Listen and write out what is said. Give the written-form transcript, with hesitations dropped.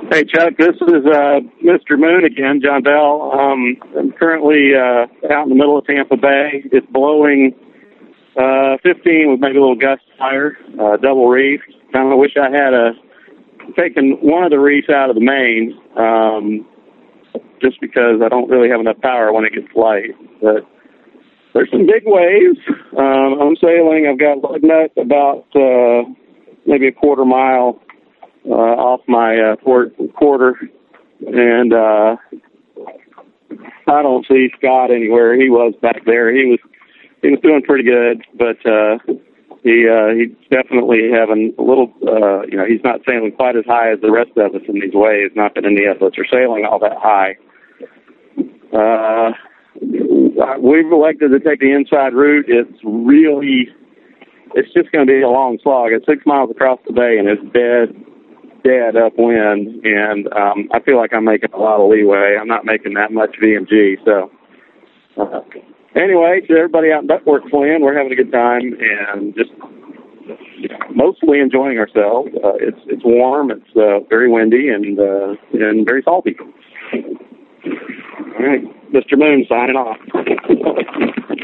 Hey, Chuck, this is Mr. Moon again, John Bell. I'm currently out in the middle of Tampa Bay. It's blowing 15 with maybe a little gust fire, double reef. Kind of wish I had taken one of the reefs out of the main, just because I don't really have enough power when it gets light. But there's some big waves. I'm sailing. I've got lug nut about maybe a quarter mile off my port quarter, and I don't see Scott anywhere. He was back there. He was doing pretty good, but he's definitely having a little. He's not sailing quite as high as the rest of us in these waves. Not that any of us are sailing all that high. We've elected to take the inside route. It's just going to be a long slog. It's 6 miles across the bay, and it's dead upwind, and I feel like I'm making a lot of leeway. I'm not making that much VMG. So anyway, to everybody out in Duckworks land, we're having a good time and just mostly enjoying ourselves. It's warm. It's very windy and very salty. All right, Mr. Moon signing off.